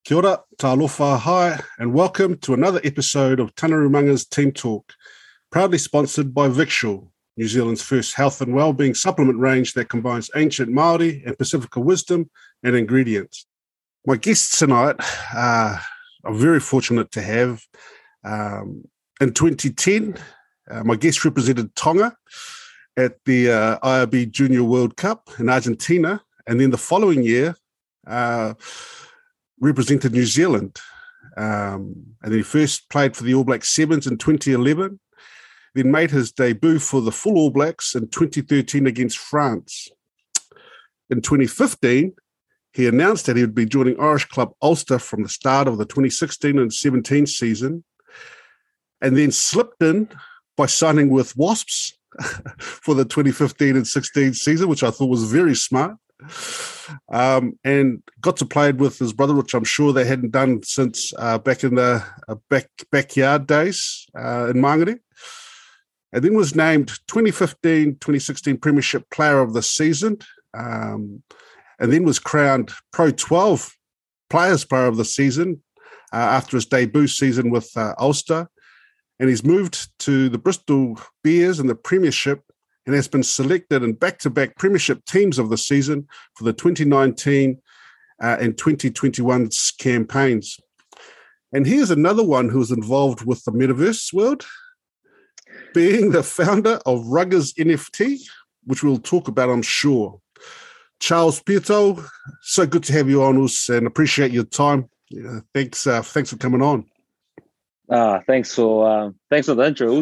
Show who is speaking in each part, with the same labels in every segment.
Speaker 1: Kia ora, talofa hai, and welcome to another episode of Tanarumanga's Team Talk, proudly sponsored by Victual, New Zealand's first health and wellbeing supplement range that combines ancient Māori and Pacifica wisdom and ingredients. My guests tonight I'm very fortunate to have. In 2010, my guest represented Tonga at the IRB Junior World Cup in Argentina, and then the following year, represented New Zealand. And then he first played for the All Blacks Sevens in 2011, then made his debut for the full All Blacks in 2013 against France. In 2015, he announced that he would be joining Irish club Ulster from the start of the 2016 and 17 season, and then slipped in by signing with Wasps for the 2015 and 16 season, which I thought was very smart. And got to play with his brother, which I'm sure they hadn't done since back in the backyard days in Mangere. And then was named 2015-2016 Premiership Player of the Season, and then was crowned Pro 12 Players Player of the Season after his debut season with Ulster. And he's moved to the Bristol Bears in the Premiership and has been selected in back-to-back Premiership teams of the season for the 2019 and 2021 campaigns. And here's another one who is involved with the metaverse world, being the founder of Ruggers NFT, which we'll talk about, I'm sure. Charles Pietro, so good to have you on us and appreciate your time. Thanks for coming on.
Speaker 2: Thanks for the intro,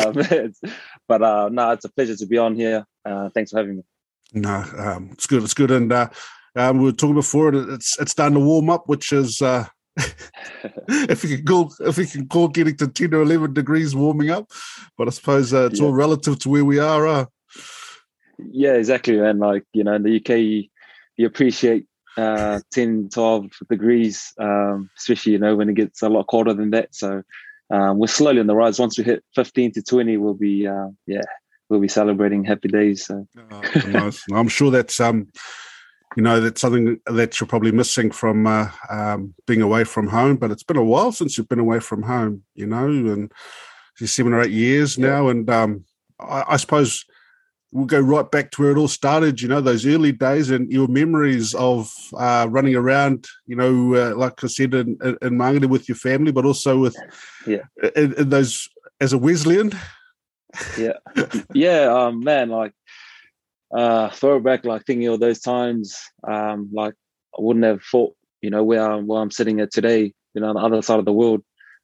Speaker 2: it's a pleasure to be on here. Thanks for having me.
Speaker 1: No, it's good. It's good, and we were talking before. It's starting to warm up, which is if you can call getting to 10 or 11 degrees warming up. But I suppose it's all relative to where we are.
Speaker 2: Yeah, exactly, man. Like in the UK, you appreciate 10, 12 degrees, especially when it gets a lot colder than that. So we're slowly on the rise. Once we hit 15 to 20, we'll be celebrating happy days. So.
Speaker 1: Nice. I'm sure that's that's something that you're probably missing from being away from home. But it's been a while since you've been away from home, and 7 or 8 years now. And I suppose we'll go right back to where it all started, those early days and your memories of running around, like I said, in Mangere with your family, but also with in those as a Wesleyan. Man, throwback, thinking of those times, I wouldn't have thought, where I'm sitting at today, on the other side of the world,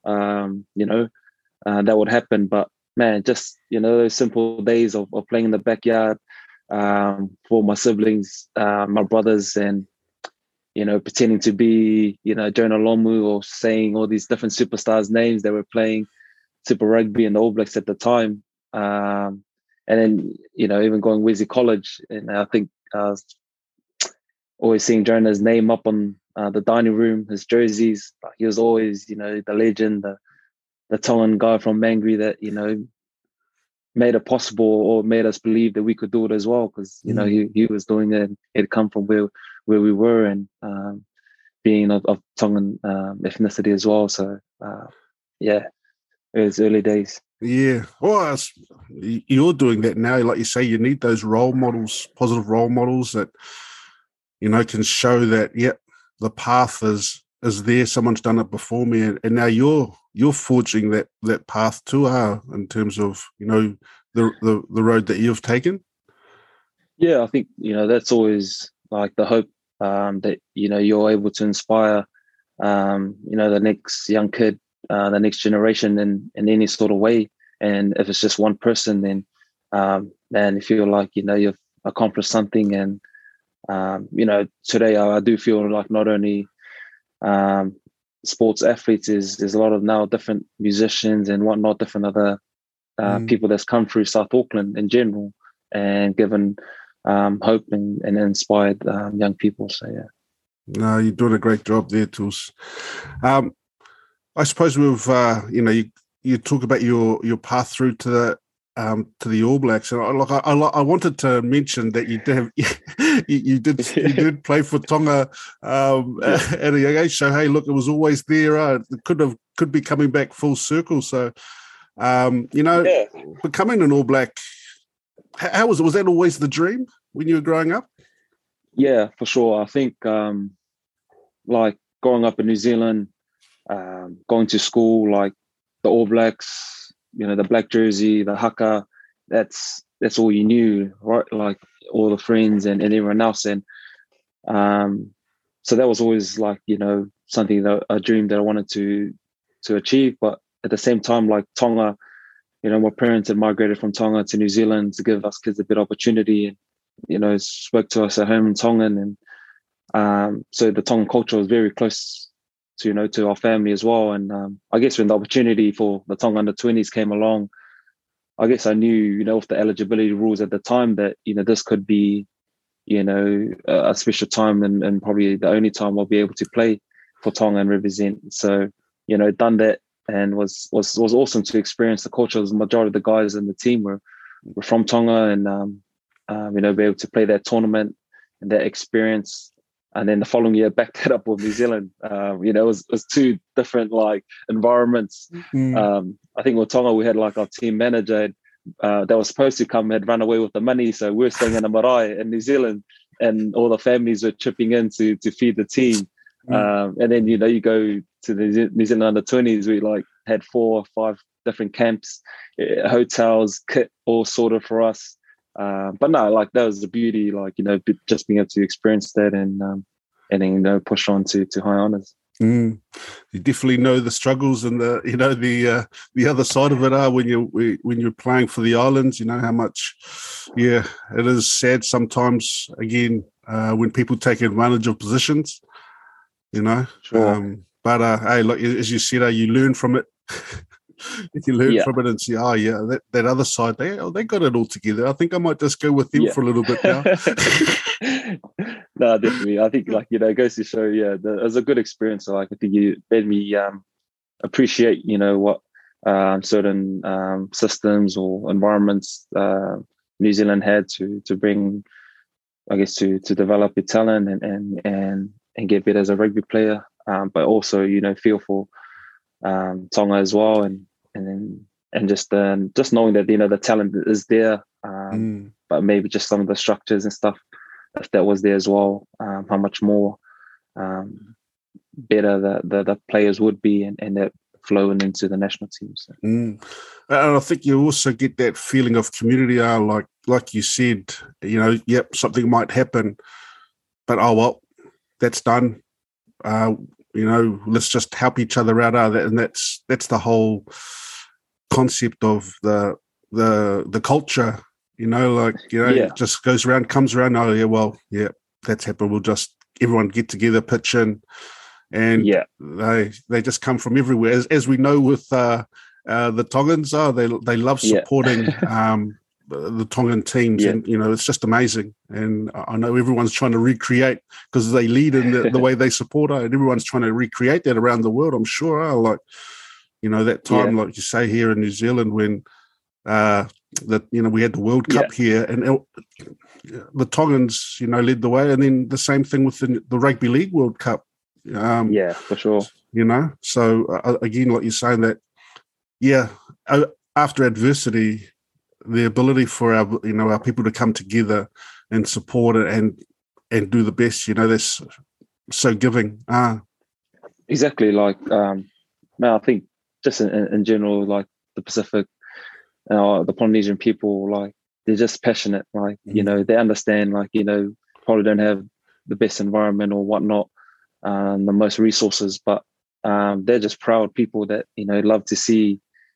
Speaker 1: that would happen. But man, just, those simple days of playing in the backyard for my siblings, my brothers, and, pretending to be, Jonah Lomu or saying all these different superstars' names that were playing Super Rugby and the All Blacks at the time. And then, even going Wesley College. And I think always seeing Jonah's name up on the dining room, his jerseys. He was always, the legend, the Tongan guy from Mangere that, made it possible or made us believe that we could do it as well, because, he was doing it. He'd come from where we were and being of Tongan ethnicity as well. So, it was early days. Yeah. Well, you're doing that now. Like you say, you need those role models, positive role models that, can show that, the path is there. Someone's done it before me. And now you're forging that path too, in terms of, the road that you've taken.
Speaker 2: Yeah, I think, that's always like the hope that, you're able to inspire, the next young kid, the next generation in any sort of way. And if it's just one person, then, man, you feel like, you've accomplished something. And, today I do feel like not only sports athletes, there's a lot of now different musicians and whatnot, different other people that's come through South Auckland in general and given hope and inspired young people. So, yeah.
Speaker 1: No, you're doing a great job there, Tools. I suppose we've, you talk about your path through to to the All Blacks, and I wanted to mention that you did you did play for Tonga at a young age. So hey, look, it was always there. It could be coming back full circle. So becoming an All Black, how was it? Was that always the dream when you were growing up?
Speaker 2: Yeah, for sure. I think like growing up in New Zealand, going to school, like the All Blacks, the black jersey, the haka, that's all you knew, right? Like all the friends and everyone else. And so that was always like, something a dream that I wanted to achieve. But at the same time, like Tonga, my parents had migrated from Tonga to New Zealand to give us kids a bit of opportunity, and, spoke to us at home in Tongan. And so the Tongan culture was very close to our family as well. And I guess when the opportunity for the Tonga under-20s came along, I guess I knew, with the eligibility rules at the time that, this could be, a special time and probably the only time I'll be able to play for Tonga and represent. So, done that, and was awesome to experience the culture. The majority of the guys in the team were from Tonga, and, be able to play that tournament and that experience. And then the following year, backed that up with New Zealand. It was two different like environments. I think with Tonga, we had like our team manager that was supposed to come had run away with the money, so we were staying in a marae in New Zealand, and all the families were chipping in to feed the team. And then you go to the New Zealand under-20s, we like had 4 or 5 different camps, hotels, kit all sorted for us. But no, like that was the beauty, like, just being able to experience that and then, push on to high honours.
Speaker 1: You definitely know the struggles and the other side of it when you're playing for the islands. You know how much, it is sad sometimes. Again, when people take advantage of positions,
Speaker 2: Sure.
Speaker 1: But hey, look, as you said, you learn from it. You learn from it and see, that other side, they got it all together. I think I might just go with them for a little bit now.
Speaker 2: No, definitely. I think, it goes to show, it was a good experience. So, I think you made me appreciate, what certain systems or environments New Zealand had to bring, I guess, to develop your talent and get better as a rugby player, but also, feel for Tonga as well, and just knowing that the talent is there, but maybe just some of the structures and stuff, if that was there as well, how much more better the players would be, and that flowing into the national teams.
Speaker 1: And I think you also get that feeling of community. Like you said, something might happen, but that's done. Let's just help each other out. And that's the whole concept of the culture. It just goes around, comes around. That's happened. We'll just everyone get together, pitch in, and they just come from everywhere. As we know with the Tongans, they love supporting the Tongan teams, and it's just amazing. And I know everyone's trying to recreate, because they lead in the way they support it, and everyone's trying to recreate that around the world. I'm sure, that time, like you say, here in New Zealand when we had the World Cup here, and the Tongans, led the way, and then the same thing with the Rugby League World Cup.
Speaker 2: For sure.
Speaker 1: So again, like you're saying that, after adversity, the ability for our people to come together and support it and do the best, that's so giving.
Speaker 2: Exactly. Like, I think just in general, like the Pacific, the Polynesian people, like they're just passionate. Like, they understand, like, probably don't have the best environment or whatnot, the most resources, but they're just proud people that, love to see,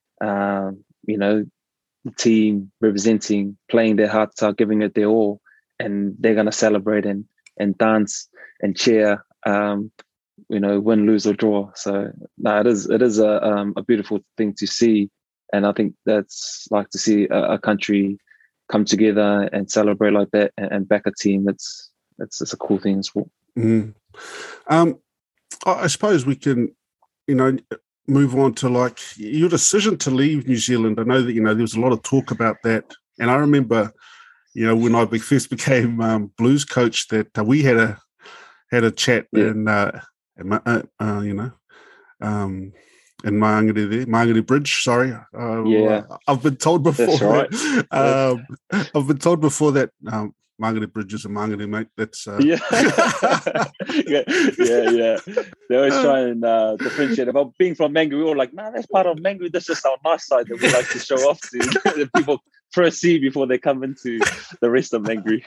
Speaker 2: the team representing, playing their hearts out, giving it their all, and they're going to celebrate and dance and cheer, win, lose or draw. So it is a beautiful thing to see, and I think that's like to see a country come together and celebrate like that and back a team. It's a cool thing as well.
Speaker 1: I suppose we can, move on to like your decision to leave New Zealand. I know that, there was a lot of talk about that. And I remember, when I first became Blues coach, that we had a chat in Mangere Bridge. Sorry, I've been told before.
Speaker 2: That's right.
Speaker 1: I've been told before that Mangere Bridge is a Mangere, mate. That's
Speaker 2: yeah. They always try and differentiate about being from Mangere. We're all like, nah, that's part of Mangere. That's just our nice side that we like to show off to the people first see before they come into the rest of Mangere.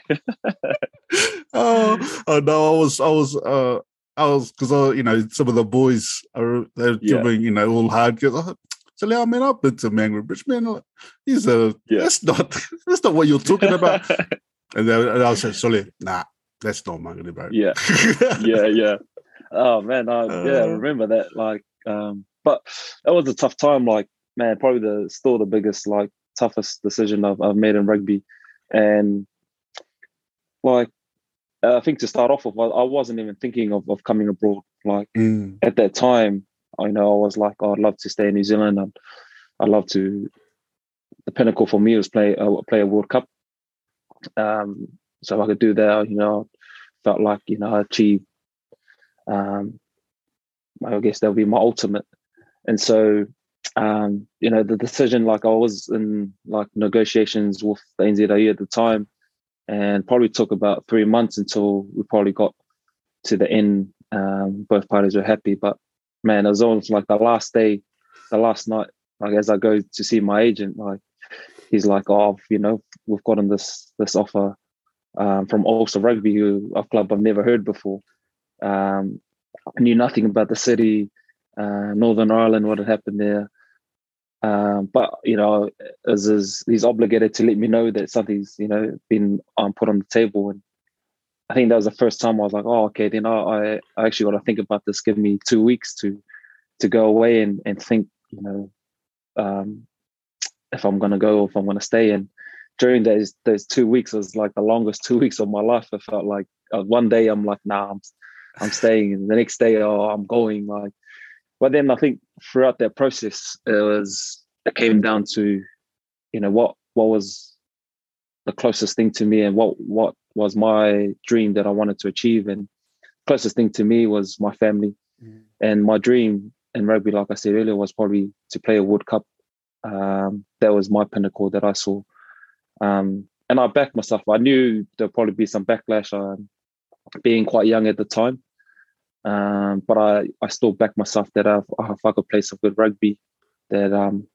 Speaker 1: Oh no, I was because some of the boys they're giving all hard. So now, man, I've been to Mangere Bridge, man. That's not what you're talking about. And I said, Sully, nah, that's not Mangere, bro.
Speaker 2: Yeah. Oh man, I remember that. Like, but that was a tough time. Like, man, probably still the biggest, like, toughest decision I've made in rugby, and like. I think to start off with, I wasn't even thinking of coming abroad. Like at that time, I was like, I'd love to stay in New Zealand. I'd love to. The pinnacle for me was play a World Cup. So I could do that. Felt like I achieved. I guess that would be my ultimate. And so, the decision, like I was in like negotiations with the NZAE at the time. And probably took about 3 months until we probably got to the end. Both parties were happy, but man, it was almost like the last night. Like as I go to see my agent, like he's like, "Oh, we've gotten this offer from Ulster Rugby, a club I've never heard before. I knew nothing about the city, Northern Ireland, what had happened there." But he's obligated to let me know that something's been put on the table, and I think that was the first time I was like, oh, okay, then I actually got to think about this. Give me 2 weeks to go away and think, if I'm going to go or if I'm going to stay. And during those 2 weeks was like the longest 2 weeks of my life. I felt like one day I'm like, nah, I'm staying, and the next day, I'm going. Like. But then I think throughout that process, it came down to, what was the closest thing to me and what was my dream that I wanted to achieve. And closest thing to me was my family. And my dream in rugby, like I said earlier, was probably to play a World Cup. That was my pinnacle that I saw. And I backed myself. I knew there'd probably be some backlash, being quite young at the time. But I still back myself that if I could play some good rugby, that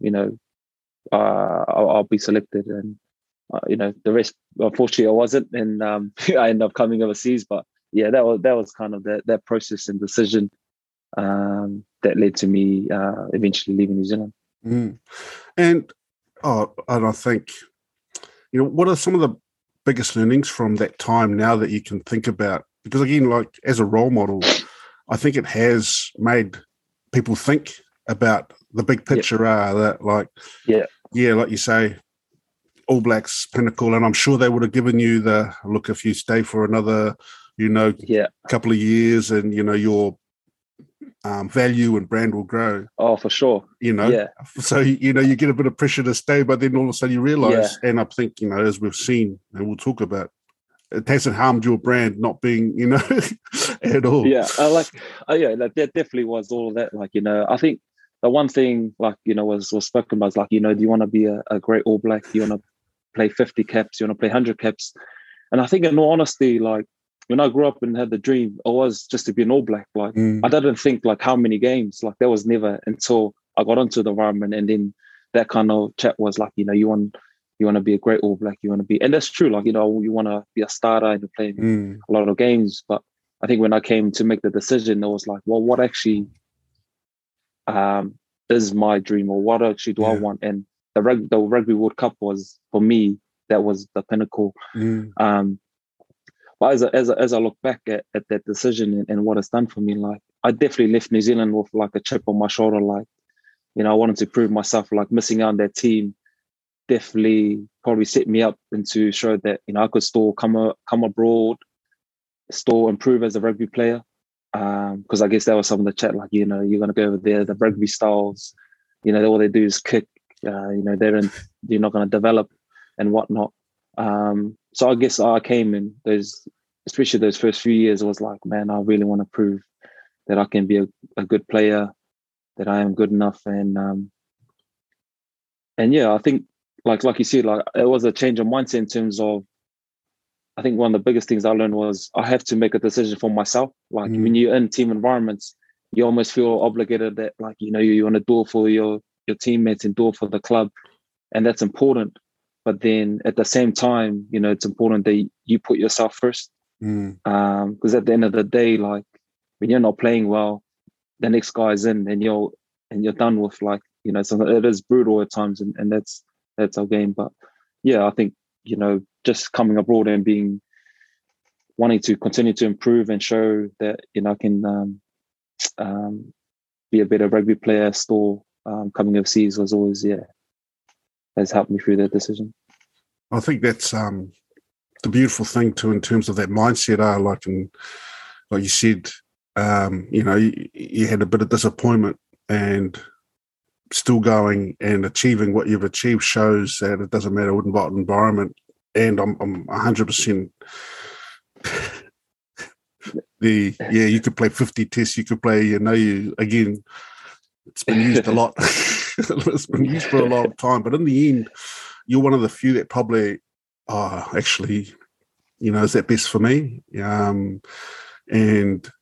Speaker 2: I'll be selected. And the rest, unfortunately, I wasn't, and I ended up coming overseas. But yeah, that was kind of that process and decision that led to me eventually leaving New Zealand.
Speaker 1: And I think what are some of the biggest learnings from that time now that you can think about? Because again, like as a role model, I think it has made people think about the big picture. That like like you say, All Blacks pinnacle, and I'm sure they would have given you the look if you stay for another, couple of years, and your value and brand will grow.
Speaker 2: Oh, for sure.
Speaker 1: So you get a bit of pressure to stay, but then all of a sudden you realise, and I think as we've seen, and we'll talk about. It hasn't harmed your brand not being, at all.
Speaker 2: Yeah, that definitely was all of that. Like, I think the one thing, like, was spoken about is like, do you want to be a great All Black? Do you want to play 50 caps? Do you want to play 100 caps? And I think in all honesty, like, when I grew up and had the dream, it was just to be an All Black. Like, I didn't think like how many games. Like, that was never until I got into the environment, and then that kind of chat was like, you want to be a great All Black, you want to be, and that's true. Like, you want to be a starter and play a lot of games. But I think when I came to make the decision, it was like, well, what actually is my dream, or what actually do I want? And the Rugby World Cup was, for me, that was the pinnacle. But as I look back at that decision and what it's done for me, like, I definitely left New Zealand with like a chip on my shoulder. Like, I wanted to prove myself. Like, missing out on that team definitely probably set me up and to show that I could still come abroad, still improve as a rugby player. because I guess that was some of the chat, like, you're going to go over there, the rugby styles, all they do is kick, they're not going to develop and whatnot. So I guess I came in especially those first few years, I was like, man, I really want to prove that I can be a good player, that I am good enough. And yeah, I think like you said, like it was a change of mindset in terms of, I think one of the biggest things I learned was I have to make a decision for myself. Like when you're in team environments, you almost feel obligated that, like, you want to do it for your teammates and do it for the club. And that's important. But then at the same time, it's important that you put yourself first. Because at the end of the day, like when you're not playing well, the next guy's in and you're done with, like, so it is brutal at times, and that's our game. But yeah, I think, just coming abroad and wanting to continue to improve and show that, I can be a better rugby player still, coming overseas was always, has helped me through that decision.
Speaker 1: I think that's the beautiful thing too, in terms of that mindset. Like you said, you had a bit of disappointment, and still going and achieving what you've achieved shows that it doesn't matter what environment. And I'm 100%. You could play 50 tests. You could play. Again, it's been used a lot. It's been used for a long time. But in the end, you're one of the few that probably, actually, is that best for me? And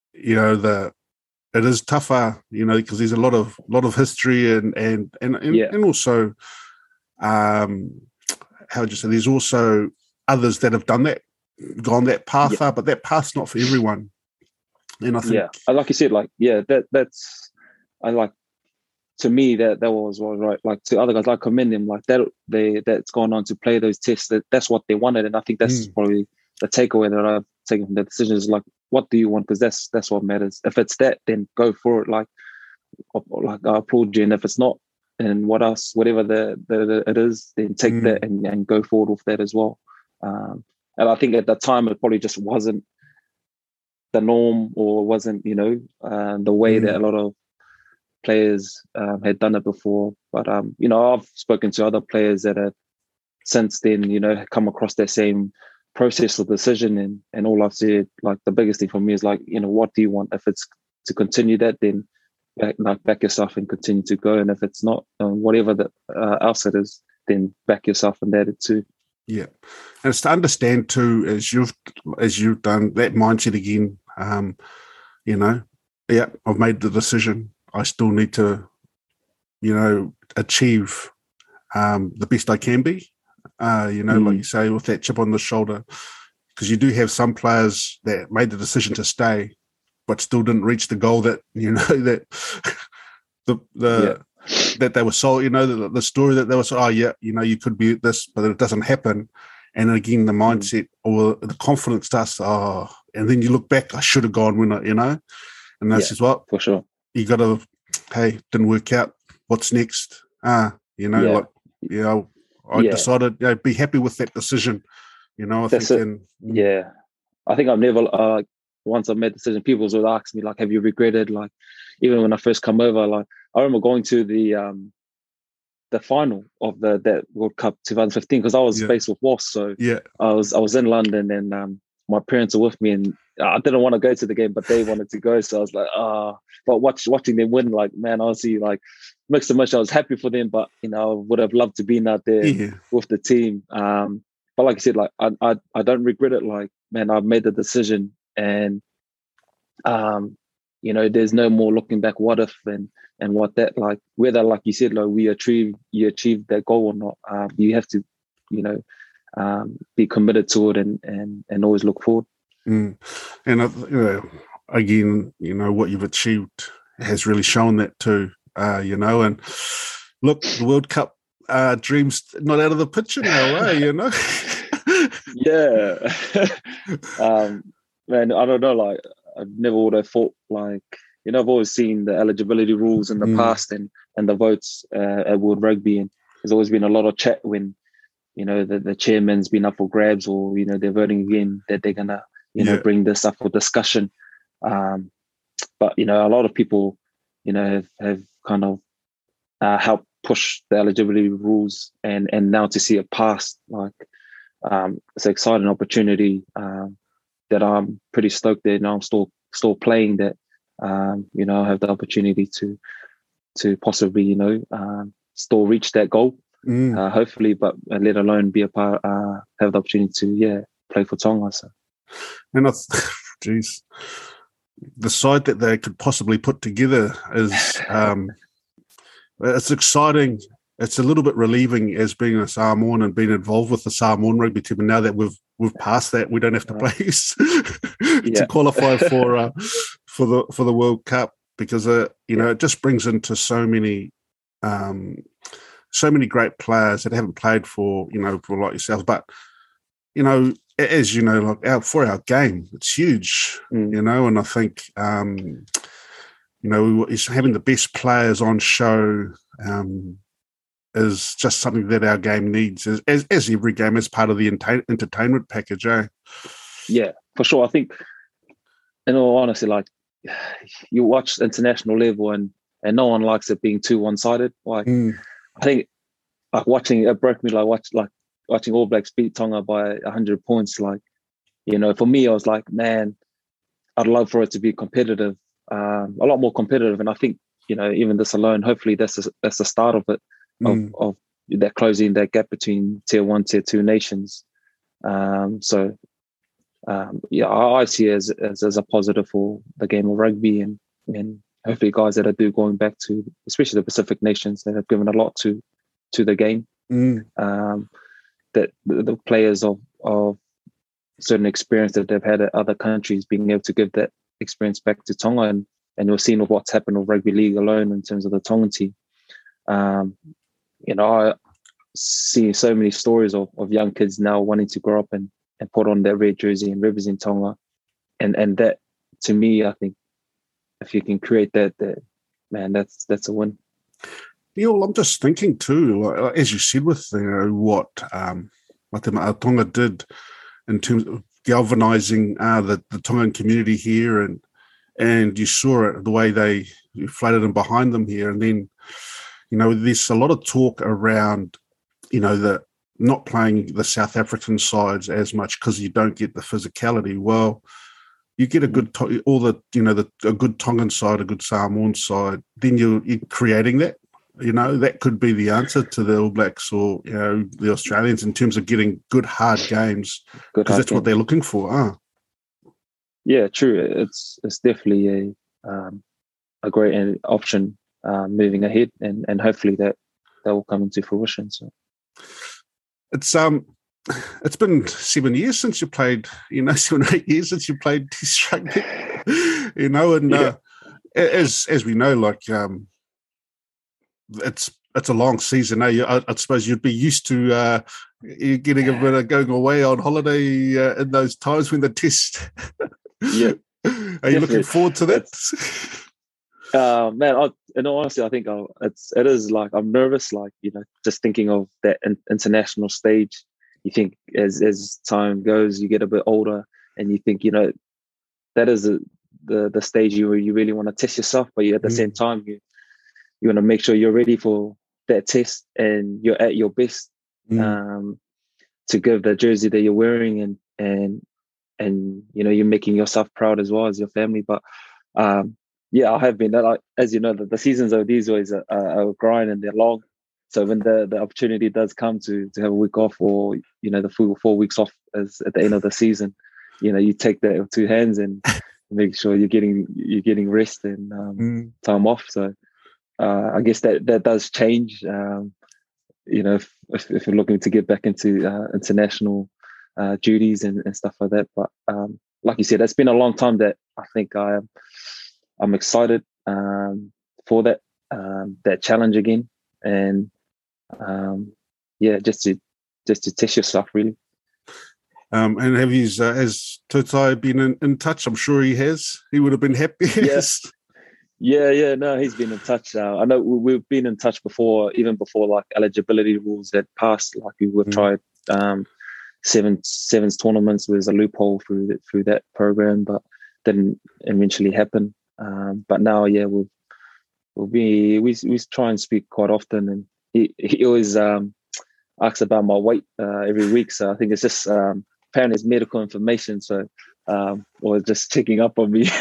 Speaker 1: it is tougher, because there's a lot of history and also, how would you say? There's also others that have done that, gone that path, but that path's not for everyone. And I think,
Speaker 2: like you said, like, that's, I like, to me that was right. Like to other guys, I commend them, like that's gone on to play those tests. That's what they wanted, and I think that's probably the takeaway that I've taken from the decision is, like, what do you want? Because that's what matters. If it's that, then go for it. Like I applaud you, and if it's not, and whatever it is, then take that and go forward with that as well. And I think at that time it probably just wasn't the norm, or wasn't the way that a lot of players had done it before. But I've spoken to other players that have since then come across that same process or decision, and all I've said, like, the biggest thing for me is, like, what do you want? If it's to continue that, then back yourself and continue to go. And if it's not, whatever else it is, then back yourself and that too.
Speaker 1: Yeah, and it's to understand too, as you've done that mindset again. I've made the decision. I still need to, achieve the best I can be. Like you say, with that chip on the shoulder, because you do have some players that made the decision to stay, but still didn't reach the goal that that they were sold. The story that they were sold. You could be this, but it doesn't happen. And again, the mindset or the confidence starts. And then you look back. I should have gone when and that's just what
Speaker 2: for sure.
Speaker 1: You got to. Hey, didn't work out. What's next? I decided, be happy with that decision. I think.
Speaker 2: I think I've never, once I've made the decision, people would ask me, like, have you regretted? Like, even when I first come over, like, I remember going to the final of that World Cup 2015, because I was based with Wasps. So I was in London, and my parents were with me, and I didn't want to go to the game, but they wanted to go. So I was like, but watching them win, like, man, honestly, like, mixed emotions. I was happy for them, but I would have loved to be out there with the team. But like I said, like, I don't regret it. Like, man, I've made the decision, and there's no more looking back. What if and what that, like, whether, like you said, like, you achieved that goal or not. You have to, be committed to it and always look forward.
Speaker 1: And again, what you've achieved has really shown that too. And look, the World Cup dreams not out of the picture now,
Speaker 2: Man, I don't know, like, I never would have thought, like, I've always seen the eligibility rules in the past and the votes at World Rugby, and there's always been a lot of chat when the chairman's been up for grabs, or they're voting again that they're gonna bring this up for discussion. But a lot of people, have kind of helped push the eligibility rules, and now to see it passed, like it's an exciting opportunity that I'm pretty stoked that now I'm still playing. That I have the opportunity to possibly still reach that goal, hopefully, but let alone be a part, have the opportunity to play for Tonga. So,
Speaker 1: and geez, the side that they could possibly put together is it's exciting. It's a little bit relieving as being a Samoan and being involved with the Samoan rugby team. And now that we've passed that, we don't have to play to qualify for the World Cup, because it just brings into so many great players that haven't played for like yourselves. But as you know, like for our game, it's huge. And I think having the best players on show is just something that our game needs, as every game, as part of the entertainment package, eh?
Speaker 2: Yeah, for sure. I think, in all honesty, like, you watch international level and no one likes it being too one-sided. Like, I think, like, watching it broke me, watching All Blacks beat Tonga by 100 points. Like, for me, I was like, man, I'd love for it to be competitive, a lot more competitive. And I think, even this alone, hopefully that's the start of it, of that closing that gap between tier 1, tier 2 nations. I see it as a positive for the game of rugby, and hopefully guys that are going back to, especially the Pacific nations, that have given a lot to the game. That the players of certain experience that they've had at other countries, being able to give that experience back to Tonga, and we're seeing what's happened with rugby league alone in terms of the Tongan team. I see so many stories of young kids now wanting to grow up and put on their red jersey and represent Tonga, and that, to me, I think if you can create that, man, that's a win.
Speaker 1: I'm just thinking too, like, as you said, with what Tonga did in terms of galvanising the Tongan community here, and you saw it the way they flooded in behind them here, and then there's a lot of talk around the not playing the South African sides as much because you don't get the physicality. Well, you get a good a good Tongan side, a good Samoan side, then you're creating that. That could be the answer to the All Blacks or the Australians in terms of getting good hard games, because that's what they're looking for.
Speaker 2: Yeah, true. It's definitely a great option moving ahead, and hopefully that will come into fruition. So
Speaker 1: it's been 7 years since you played. 7 or 8 years since you played Test rugby. As we know, like. It's a long season. I suppose you'd be used to you getting a bit of going away on holiday in those times when the Test.
Speaker 2: Yeah,
Speaker 1: are you looking forward to that?
Speaker 2: Man, in all honesty, I think it is like I'm nervous. Like just thinking of that international stage. You think as time goes, you get a bit older, and you think that is the stage you really want to test yourself, but at the same time you want to make sure you're ready for that test and you're at your best to give the jersey that you're wearing, and you're making yourself proud as well as your family. But I have been. As you know, the seasons of these ways are grind and they're long. So when the opportunity does come to have a week off, or the full 4 weeks off as at the end of the season, you take that with two hands and make sure you're getting rest and time off. So. I guess that does change, if you're looking to get back into international duties and stuff like that. But like you said, it's been a long time that I think I'm excited for that challenge again, and just to test yourself really.
Speaker 1: And has Tautai been in touch? I'm sure he has. He would have been happy.
Speaker 2: Yes. Yeah. No, he's been in touch. I know we've been in touch before, even before like eligibility rules had passed. Like we've tried sevens tournaments. There's a loophole through that program, but didn't eventually happen. But now, yeah, we try and speak quite often, and he always asks about my weight every week. So I think it's just apparently it's medical information. So or just checking up on me.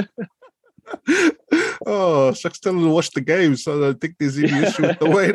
Speaker 1: Oh, shucks, tell him to watch the game, so I don't think there's any issue with the weight.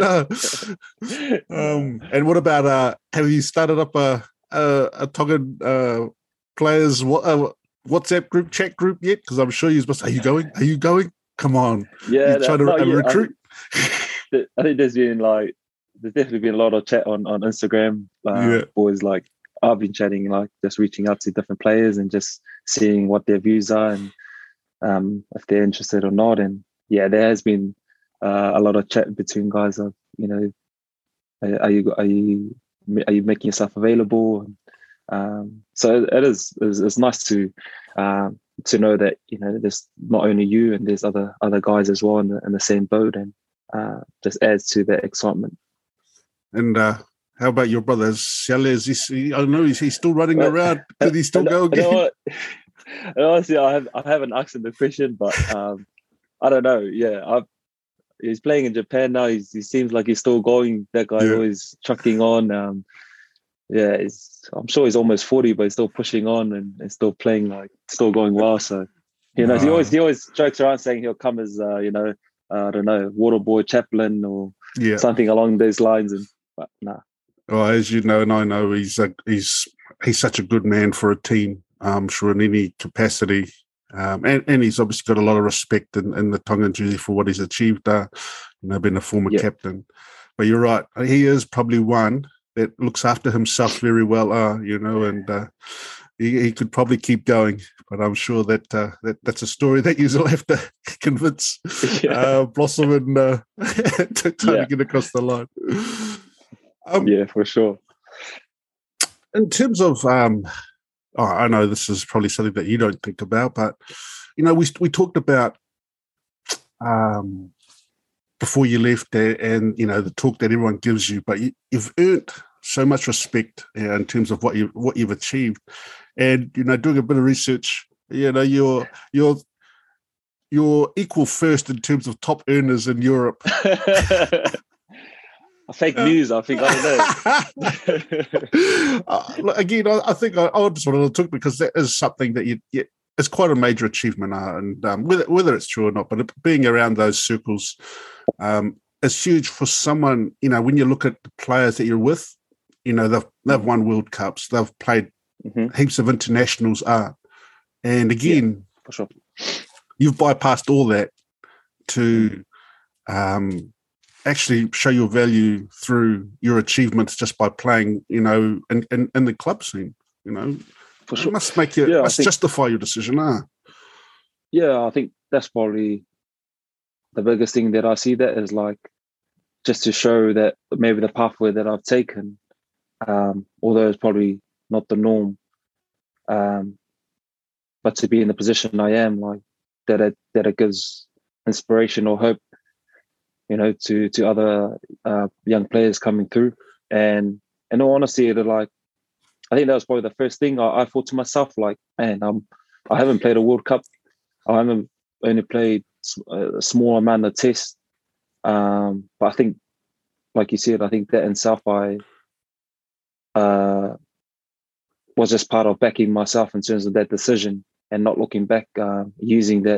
Speaker 1: And what about have you started up a Tongan players WhatsApp group, chat group yet? Because I'm sure you must. Are you going? Are you going? Come on.
Speaker 2: Yeah,
Speaker 1: you trying to recruit?
Speaker 2: I think there's definitely been a lot of chat on Instagram. Boys like I've been chatting, like just reaching out to different players and just seeing what their views are and if they're interested or not. And yeah, there has been a lot of chat between guys of, you know, are you making yourself available? So it's nice to know that, you know, there's not only you and there's other guys as well in the same boat, and just adds to the excitement.
Speaker 1: And how about your brother? I know he's still running around. Did he still go again?
Speaker 2: Honestly, I haven't asked him the question, but I don't know. Yeah, he's playing in Japan now. He seems like he's still going. That guy always trucking on. I'm sure he's almost 40, but he's still pushing on and still playing, like still going well. So, you know, he always jokes around saying he'll come as I don't know, water boy chaplain or something along those lines. But nah.
Speaker 1: Well, as you know, and I know, he's such a good man for a team. I'm sure in any capacity, and he's obviously got a lot of respect in the Tongan jersey for what he's achieved. Being a former captain. But you're right, he is probably one that looks after himself very well. And he could probably keep going. But I'm sure that that's a story that you'll have to convince Blossom and to get across the line.
Speaker 2: For sure.
Speaker 1: In terms of, I know this is probably something that you don't think about, but you know, we talked about before you left there, and you know the talk that everyone gives you, but you've earned so much respect in terms of what you've achieved, and you know, doing a bit of research, you know, you're equal first in terms of top earners in Europe.
Speaker 2: Fake news, I think. I
Speaker 1: don't know. Again, I think I just wanted to talk because that is something that it's quite a major achievement, and whether it's true or not, but being around those circles is huge for someone. You know, when you look at the players that you're with, you know, they've won World Cups, they've played heaps of internationals, and again,
Speaker 2: for sure,
Speaker 1: you've bypassed all that to actually show your value through your achievements just by playing, you know, in the club scene, you know. For sure. It must make you, must justify your decision,
Speaker 2: Yeah, I think that's probably the biggest thing that I see, that is like just to show that maybe the pathway that I've taken, although it's probably not the norm, but to be in the position I am, like that it gives inspiration or hope, you know, to other young players coming through. And in all honesty, I think that was probably the first thing I thought to myself, like, man, I haven't played a World Cup. I haven't only played a small amount of tests. But I think, like you said, I think that in itself, I was just part of backing myself in terms of that decision and not looking back, using that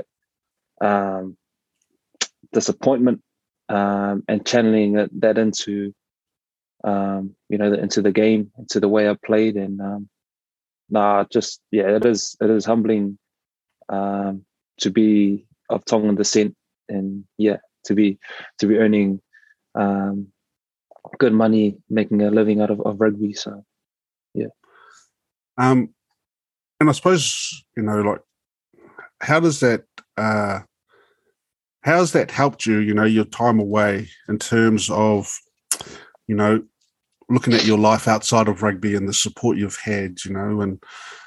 Speaker 2: disappointment and channeling that into into the game, into the way I played. And it is humbling to be of Tongan descent, and to be earning good money, making a living out of rugby. So
Speaker 1: and I suppose, you know, like, how's that helped you, you know, your time away, in terms of, you know, looking at your life outside of rugby and the support you've had, you know, and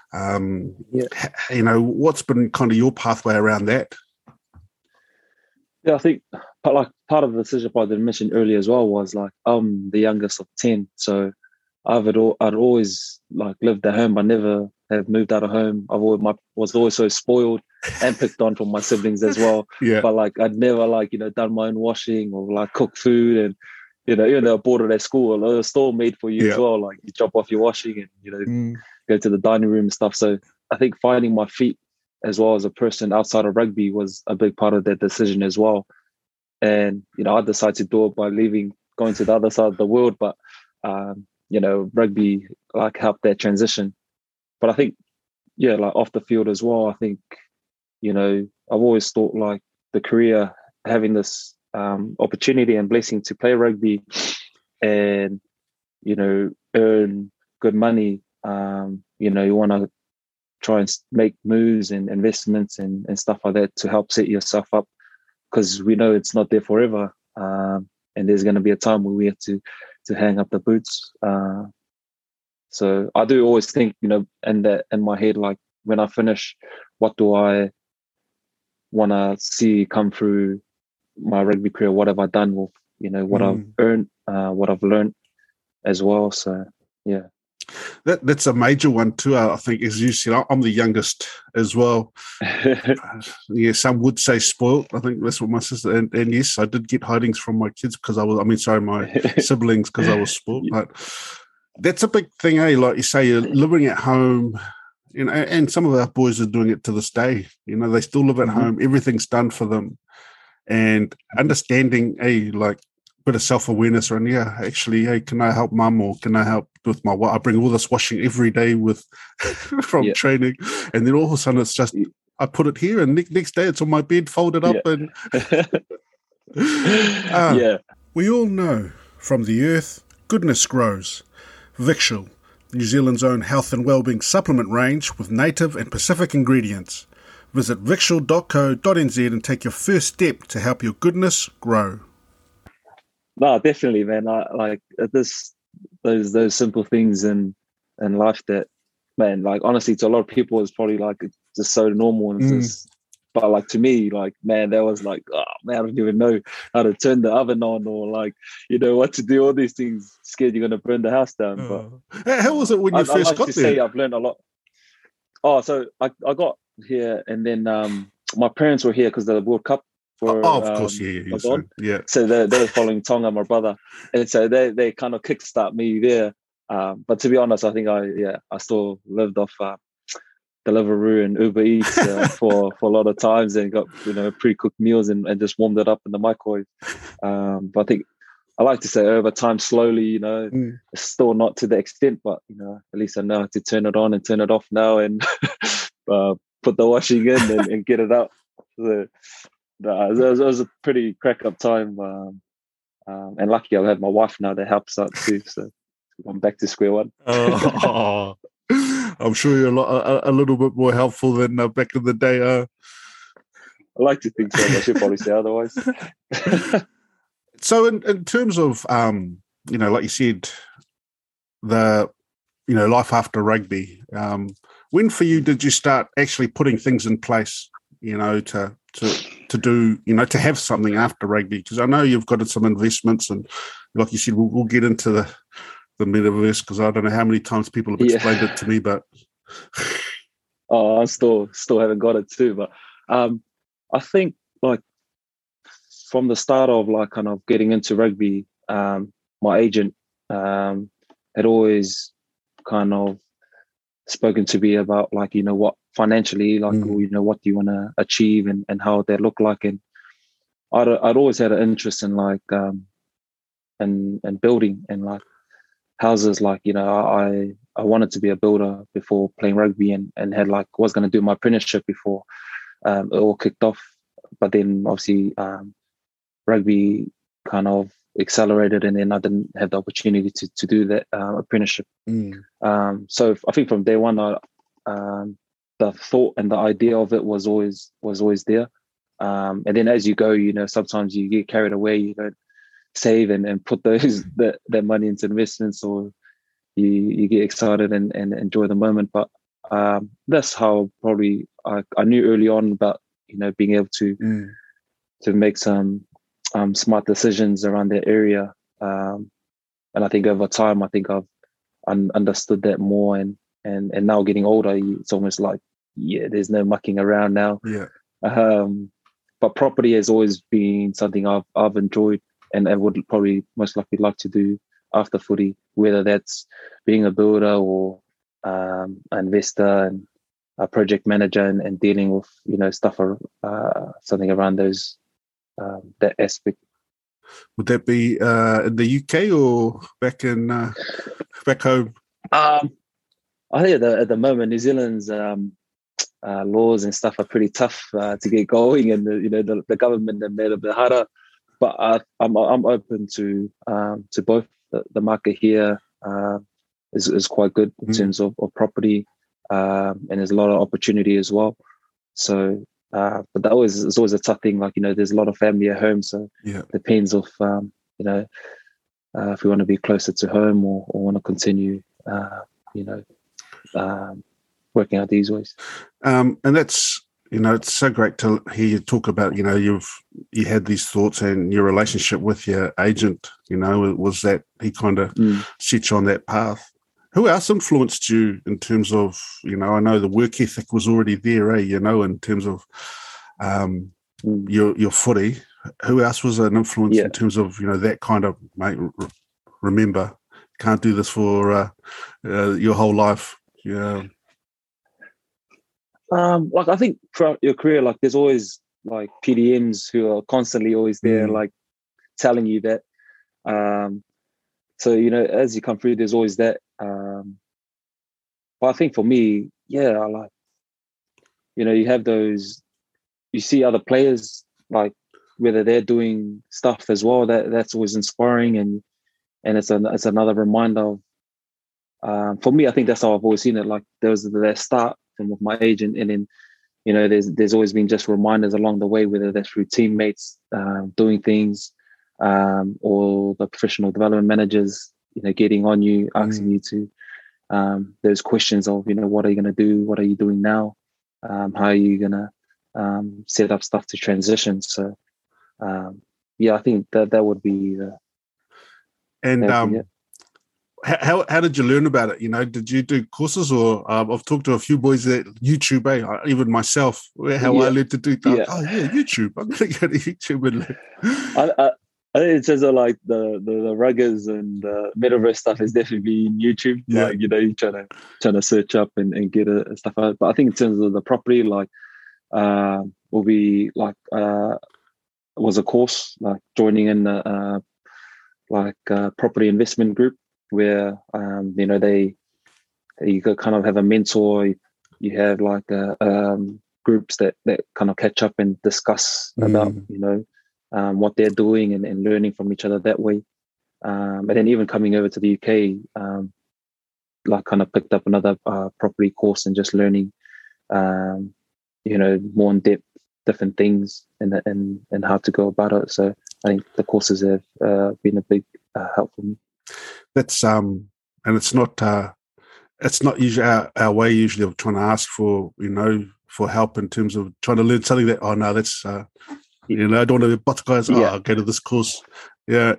Speaker 1: you know, what's been kind of your pathway around that?
Speaker 2: Yeah, I think part of the decision part that I mentioned earlier as well was, like, I'm the youngest of 10, so I'd always like lived at home. I never have moved out of home. Was always so spoiled and picked on from my siblings as well.
Speaker 1: Yeah.
Speaker 2: But like I'd never like, done my own washing or like cook food, and even though I bought it at school, a store made for you as well. Like you drop off your washing and go to the dining room and stuff. So I think finding my feet as well as a person outside of rugby was a big part of that decision as well. And I decided to do it by going to the other side of the world, but rugby like helped that transition. But I think, like off the field as well, I think, I've always thought like the career, having this opportunity and blessing to play rugby and, earn good money, you want to try and make moves and investments and stuff like that to help set yourself up, because we know it's not there forever. And there's going to be a time where we have to hang up the boots. So I do always think, and that in my head, like when I finish, what do I want to see come through my rugby career? What have I done with, what I've earned, what I've learned as well. So, yeah.
Speaker 1: That's a major one too. I think, as you said, I'm the youngest as well. Yeah, some would say spoiled. I think that's what my sister and yes, I did get hidings from my kids because my siblings, because I was spoiled. But that's a big thing, eh? Like you say, you're living at home, and some of our boys are doing it to this day. They still live at home. Everything's done for them, and understanding, like bit of self-awareness around, actually, hey, can I help mum, or can I help with my wife? I bring all this washing every day with from training, and then all of a sudden it's just I put it here, and next day it's on my bed folded up. And we all know from the earth goodness grows. Victual, New Zealand's own health and wellbeing supplement range with native and Pacific ingredients. Visit victual.co.nz and take your first step to help your goodness grow.
Speaker 2: No, definitely, man. I like those simple things in life that, man, like honestly, to a lot of people, it's probably like it's just so normal and just. But like to me, like, man, that was like, oh man, I don't even know how to turn the oven on, or like, what to do. All these things, scared you're gonna burn the house down. But
Speaker 1: how was it when you first got there?
Speaker 2: Say I've learned a lot. Oh, so I got here, and then my parents were here because the World Cup.
Speaker 1: Of course, yeah.
Speaker 2: So they were following Tonga, my brother, and so they kind of kickstart me there. But to be honest, I think I still lived off Deliveroo and Uber Eats for a lot of times, and got pre-cooked meals and just warmed it up in the microwave. But I think I like to say over time, slowly, it's still not to the extent, but at least I know how to turn it on and turn it off now, and put the washing in and get it out. So, it was a pretty crack-up time, and lucky I have my wife now that helps out too. So I'm back to square one.
Speaker 1: I'm sure you're a little bit more helpful than back in the day.
Speaker 2: I like to think so. I should probably say otherwise.
Speaker 1: So, in terms of like you said, the life after rugby. When for you did you start actually putting things in place? To do, to have something after rugby? Because I know you've got some investments, and like you said, we'll get into the metaverse, because I don't know how many times people have explained it to me, but
Speaker 2: I still haven't got it too. But I think like from the start of like kind of getting into rugby, my agent had always kind of spoken to me about like, what financially, like, what do you want to achieve and how they look like. And I'd always had an interest in like, and building and like houses. Like, I wanted to be a builder before playing rugby, and had like, was going to do my apprenticeship before it all kicked off. But then obviously rugby kind of accelerated, and then I didn't have the opportunity to do that apprenticeship. So I think from day one, the thought and the idea of it was always there. And then as you go, sometimes you get carried away, you don't save and put that money into investments, or you get excited and enjoy the moment. But that's how probably I knew early on about being able to make some smart decisions around that area. And I think over time, I've understood that more, and now getting older, it's almost like, yeah, there's no mucking around now.
Speaker 1: Yeah.
Speaker 2: But property has always been something I've enjoyed, and I would probably most likely like to do after footy, whether that's being a builder or an investor and a project manager, and dealing with stuff something around those that aspect.
Speaker 1: Would that be in the UK or back back home?
Speaker 2: I think at the moment New Zealand's laws and stuff are pretty tough to get going, and the government have made it a bit harder. But I'm open to both. The market here is quite good in terms of property, and there's a lot of opportunity as well. So, but that is always a tough thing. Like, there's a lot of family at home, so it depends if if we want to be closer to home or want to continue, working out these ways.
Speaker 1: And that's, it's so great to hear you talk about, you had these thoughts, and your relationship with your agent, was that he kind of set you on that path. Who else influenced you in terms of, I know the work ethic was already there, in terms of your footy. Who else was an influence in terms of, that kind of, mate, remember, can't do this for your whole life? Yeah.
Speaker 2: Like, I think throughout your career, like, there's always like PDMs who are constantly always there, like telling you that. So, as you come through, there's always that. But I think for me, I like, you have those, you see other players, like, whether they're doing stuff as well, that's always inspiring, and it's another reminder of, for me, I think that's how I've always seen it. Like, there was that start with my agent, and then there's always been just reminders along the way, whether that's through teammates doing things, or the professional development managers getting on you, asking you to those questions of what are you going to do, what are you doing now, how are you going to set up stuff to transition. So I think that would be
Speaker 1: How did you learn about it? Did you do courses, or I've talked to a few boys that YouTube, even myself, how I learned to do that. Oh yeah, YouTube. I'm going to go to YouTube and learn.
Speaker 2: I think in terms of like the ruggers and metaverse stuff is definitely been YouTube.
Speaker 1: Yeah.
Speaker 2: Like, you're trying to search up and get stuff out. But I think in terms of the property, like, will be like was a course, like joining in a property investment group, where you could kind of have a mentor. You have like groups that kind of catch up and discuss about what they're doing, and learning from each other that way. And then even coming over to the UK, like, kind of picked up another property course, and just learning more in depth different things and how to go about it. So I think the courses have been a big help for me.
Speaker 1: That's and it's not usually our way usually of trying to ask for for help in terms of trying to learn something that that's I don't want to be but guys I'll go to this course, but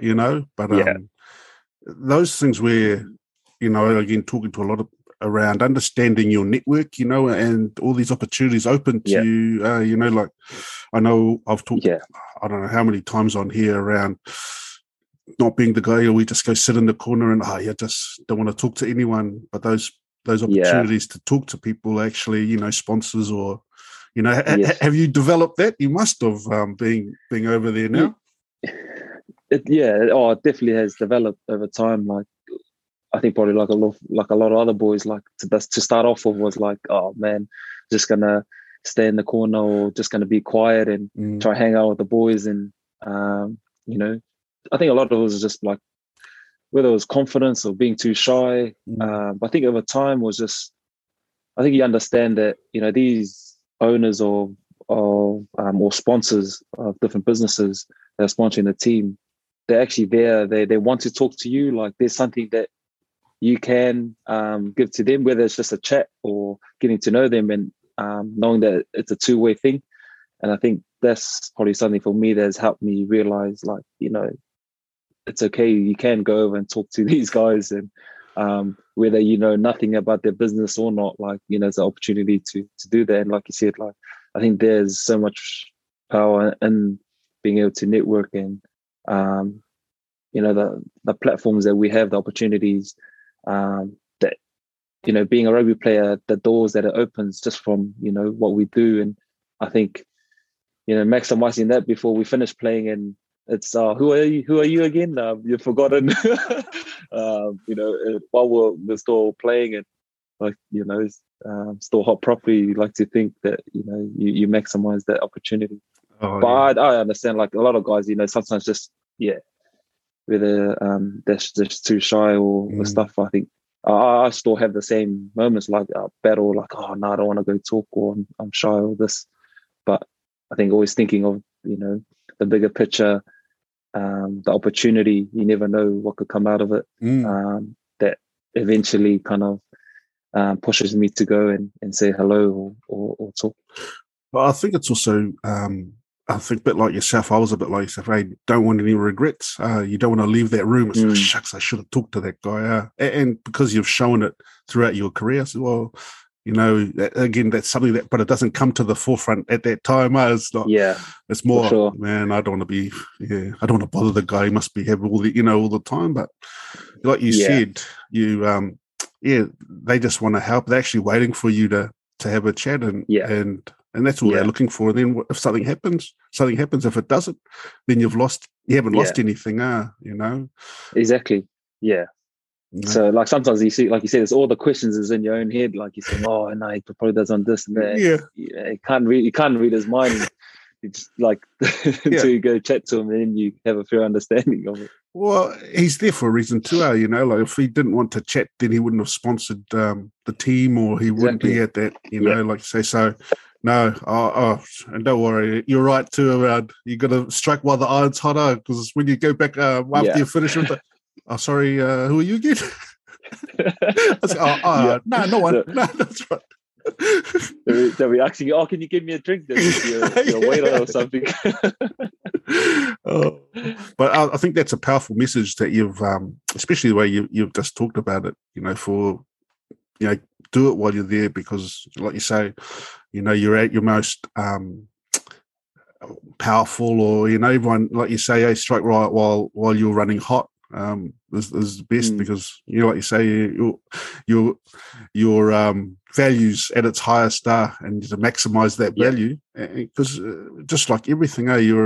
Speaker 1: those things where again, talking to a lot of around understanding your network, and all these opportunities open to you, like, I know I've talked I don't know how many times on here around not being the guy who we just go sit in the corner and just don't want to talk to anyone, but those opportunities to talk to people, actually, sponsors, or have you developed that? You must have, being over there now.
Speaker 2: It definitely has developed over time. Like, I think probably like a lot of other boys, like, to start off with, was like, oh man, just gonna stay in the corner, or just gonna be quiet and try hang out with the boys, and I think a lot of it was just like, whether it was confidence or being too shy. But I think over time was just, I think you understand that these owners or sponsors of different businesses that are sponsoring the team, they're actually there. They want to talk to you. Like, there's something that you can give to them, whether it's just a chat or getting to know them, and knowing that it's a two-way thing. And I think that's probably something for me that has helped me realize, like, it's okay. You can go over and talk to these guys, and whether you know nothing about their business or not. Like, you know, it's an opportunity to do that. And like you said, like, I think there's so much power in being able to network, and you know, the platforms that we have, the opportunities, that, you know, being a rugby player, the doors that it opens just from, you know, what we do. And I think, you know, maximizing that before we finish playing. And it's who are you again? You've forgotten. You know, while we're still playing, and like, you know, still hot properly, you like to think that, you know, you maximize that opportunity. But I understand, like, a lot of guys, you know, sometimes just, whether they're just too shy or stuff. I think I still have the same moments, like battle, like, oh no, I don't want to go talk, or I'm shy, or this. But I think always thinking of, you know, the bigger picture, the opportunity. You never know what could come out of it. That eventually kind of pushes me to go and say hello or talk.
Speaker 1: Well, I think it's also, I think a bit like yourself. I was a bit like yourself. Hey, don't want any regrets. You don't want to leave that room. It's like, shucks, I should have talked to that guy. And because you've shown it throughout your career, so, well, you know, again, that's something that, but it doesn't come to the forefront at that time. It's not. Yeah, it's more, sure. Man, I don't want to be. Yeah, I don't want to bother the guy. He must be having all the, you know, all the time. But like you said, you, they just want to help. They're actually waiting for you to have a chat, and that's all they're looking for. And then if something happens. If it doesn't, then you haven't lost anything, you know?
Speaker 2: Exactly. Yeah. No. So, like, sometimes you see, like you said, it's all the questions is in your own head. Like, you say, oh, no, he probably does on this and that. You can't read his mind. It's like, until you go chat to him, and then you have a fair understanding of it.
Speaker 1: Well, he's there for a reason too, you know. Like, if he didn't want to chat, then he wouldn't have sponsored the team, or he wouldn't be at that, you know, like you say. So, no, and don't worry, you're right too. Around, you got to strike while the iron's hot, because when you go back after you finish with the, sorry, who are you again? No, no one. No, that's right.
Speaker 2: They'll be asking you, can you give me a drink? You're a waiter or something.
Speaker 1: But I think that's a powerful message that you've, especially the way you've just talked about it, you know, for, you know, do it while you're there, because like you say, you know, you're at your most powerful, or, you know, everyone, like you say, hey, strike right while you're running hot. Is the best, because, you know, like you say, your values at its highest and to maximize that value, because just like everything,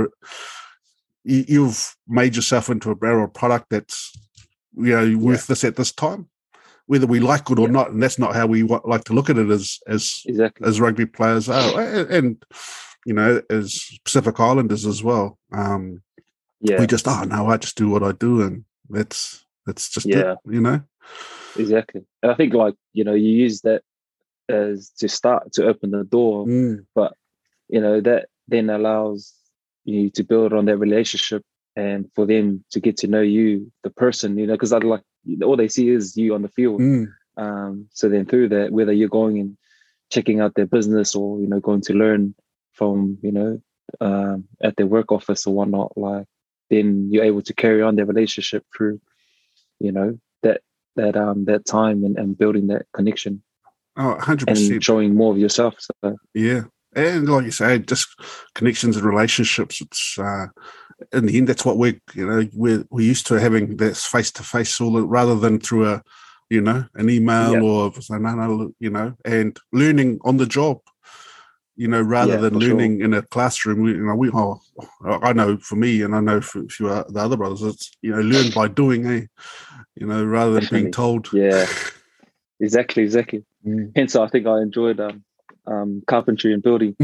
Speaker 1: you've made yourself into a barrel product that's, you know, worth this at this time, whether we like it or not. And that's not how we like to look at it as rugby players are, and, you know, as Pacific Islanders as well. We just, I just do what I do, and that's just it, you know.
Speaker 2: Exactly. And I think, like, you know, you use that as to open the door, but, you know, that then allows you to build on that relationship, and for them to get to know you, the person, you know, because all they see is you on the field. So then through that, whether you're going and checking out their business, or, you know, going to learn from, you know, at their work office or whatnot, like, then you're able to carry on their relationship through, you know, that time and building that connection.
Speaker 1: 100%.
Speaker 2: And showing more of yourself. So.
Speaker 1: Yeah. And like you say, just connections and relationships. It's in the end, that's what we're used to, having this face-to-face, rather than through a, you know, an email or you know, and learning on the job, you know, rather than learning in a classroom. You know, I know for me, and I know for a few the other brothers, it's, you know, learn by doing, you know, rather than being told.
Speaker 2: Yeah, exactly. Hence, I think I enjoyed carpentry and building.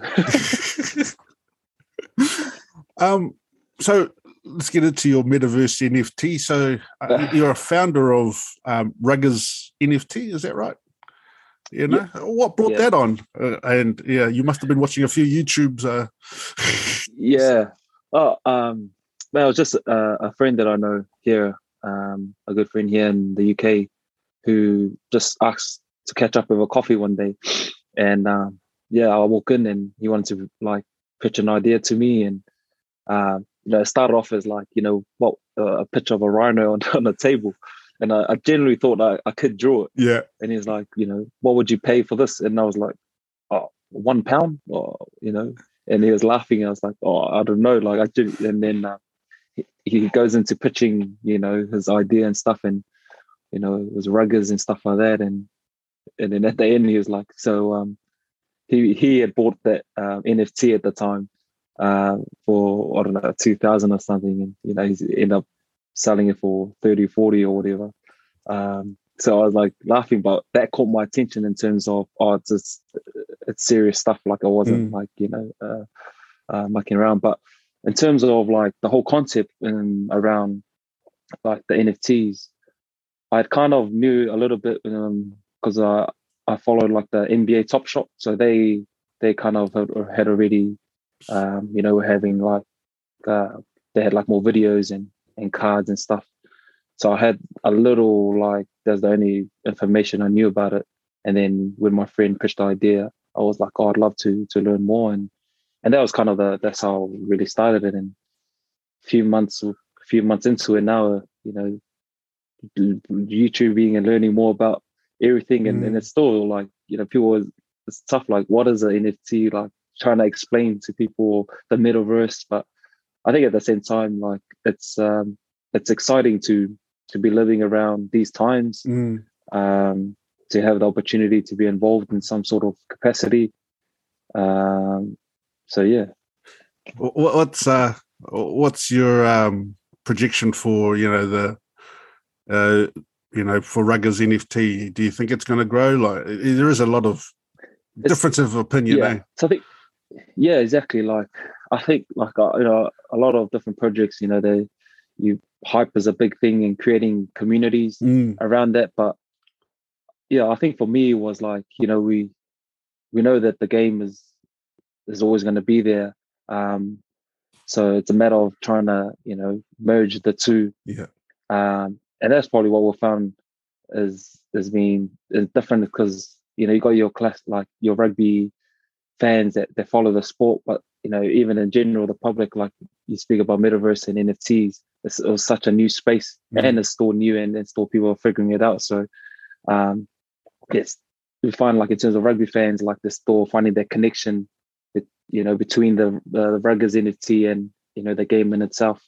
Speaker 1: So let's get into your metaverse NFT. So you're a founder of Ruggers NFT, is that right? You know, what brought that on? And you must have been watching a few YouTubes.
Speaker 2: Man, it was just a friend that I know here, a good friend here in the UK, who just asked to catch up with a coffee one day, and I walk in, and he wanted to, like, pitch an idea to me, and you know, it started off as, like, you know, what, a picture of a rhino on a table. And I generally thought I could draw it.
Speaker 1: Yeah.
Speaker 2: And he's like, what would you pay for this? And I was like, oh, £1, or and he was laughing. I was like, oh, I don't know. Like I did, and then he goes into pitching, his idea and stuff, and it was ruggers and stuff like that, and then at the end he was like, so he had bought that NFT at the time for, I don't know, 2,000 or something, and he's ended up selling it for 30, 40 or whatever. So I was like laughing, but that caught my attention in terms of, it's serious stuff. Like I wasn't mucking around. But in terms of like the whole concept around like the NFTs, I kind of knew a little bit because I followed like the NBA Top Shot, so they kind of had already, were having like they had like more videos and cards and stuff. So I had a little, like, that's the only information I knew about it. And then when my friend pitched the idea, I was like, oh, I'd love to learn more. And that was kind of that's how I really started it. And a few months into it now, YouTubing and learning more about everything. And it's still like, people, it's tough. Like, what is an NFT? Like trying to explain to people the metaverse. But I think at the same time, like it's exciting to be living around these times, to have the opportunity to be involved in some sort of capacity. So yeah.
Speaker 1: What's your projection for for Ruggers NFT? Do you think it's going to grow? Like there is a lot of difference of opinion.
Speaker 2: Yeah. So I think, yeah, exactly. Like I think like a lot of different projects, hype is a big thing in creating communities around that. But yeah, I think for me it was like, we know that the game is always going to be there. So it's a matter of trying to, merge the two.
Speaker 1: Yeah.
Speaker 2: And that's probably what we found is different because, you got your class, like your rugby fans that follow the sport, but even in general, the public, like you speak about metaverse and NFTs, it was such a new space, and it's still new, and still people are figuring it out. So yes, we find like in terms of rugby fans, like they're still finding that connection between the Ruggers NFT and the game in itself.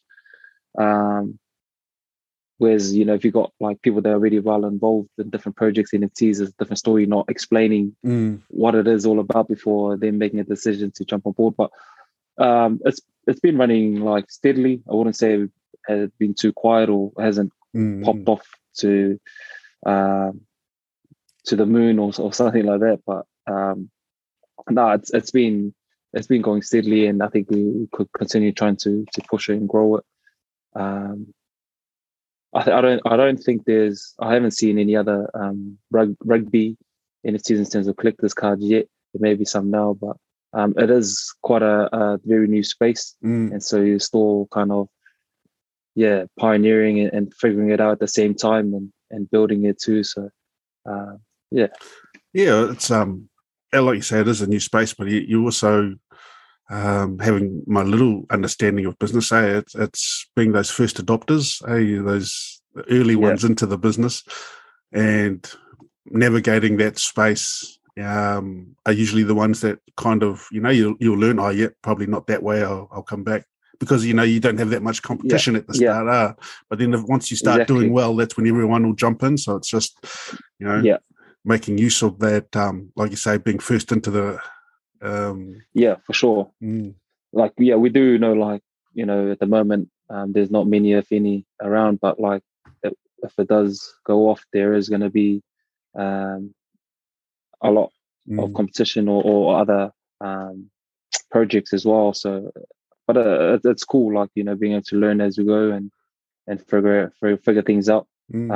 Speaker 2: Whereas if you got like people that are really well involved in different projects, NFTs is a different story, not explaining what it is all about before then making a decision to jump on board. But it's been running like steadily. I wouldn't say it has been too quiet or hasn't popped off to the moon or something like that. But no, it's been going steadily, and I think we could continue trying to push it and grow it. I don't think I haven't seen any other rugby NFTs in terms of collector's cards yet. There may be some now, but it is quite a very new space, and so you're still kind of pioneering and figuring it out at the same time and building it too. So
Speaker 1: it's like you say, it is a new space, but you also having my little understanding of business, it's being those first adopters, those early ones into the business, and navigating that space are usually the ones that kind of you'll learn. Probably not that way. I'll come back because you don't have that much competition at the start. But then once you start doing well, that's when everyone will jump in. So it's just making use of that, like you say, being first into the.
Speaker 2: For sure. Like we do know, like at the moment there's not many if any around, but like if it does go off, there is going to be a lot of competition or other projects as well. So but it's cool, like being able to learn as we go and figure things out